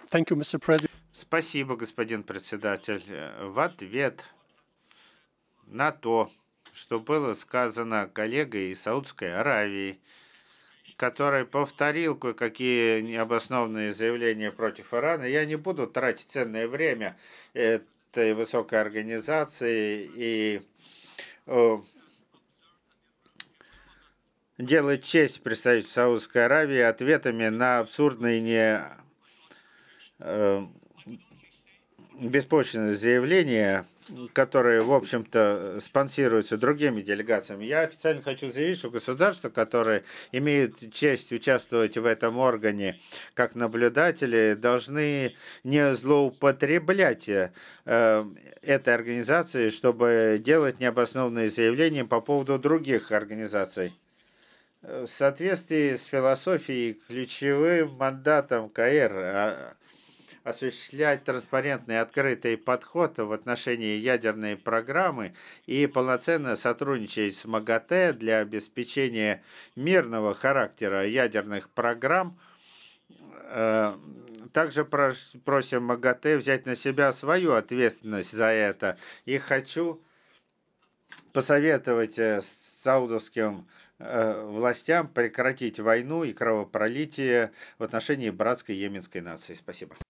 Thank you, Mr. President. Спасибо, господин председатель. В ответ на то, что было сказано коллегой из Саудской Аравии, который повторил кое-какие необоснованные заявления против Ирана, я не буду тратить ценное время этой высокой организации и делать честь представителю Саудовской Аравии ответами на абсурдные э, беспочвенные заявления, которые, в общем-то, спонсируются другими делегациями. Я официально хочу заявить, что государства, которые имеют честь участвовать в этом органе как наблюдатели, должны не злоупотреблять этой организацией, чтобы делать необоснованные заявления по поводу других организаций. В соответствии с философией ключевым мандатом КР осуществлять транспарентный и открытый подход в отношении ядерной программы и полноценно сотрудничать с МАГАТЭ для обеспечения мирного характера ядерных программ. Также просим МАГАТЭ взять на себя свою ответственность за это. И хочу посоветовать саудовским властям прекратить войну и кровопролитие в отношении братской йеменской нации. Спасибо.